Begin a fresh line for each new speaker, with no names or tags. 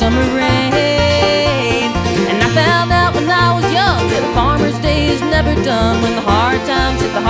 summer rain. And I found out when I was young that a farmer's day is never done. When the hard times hit the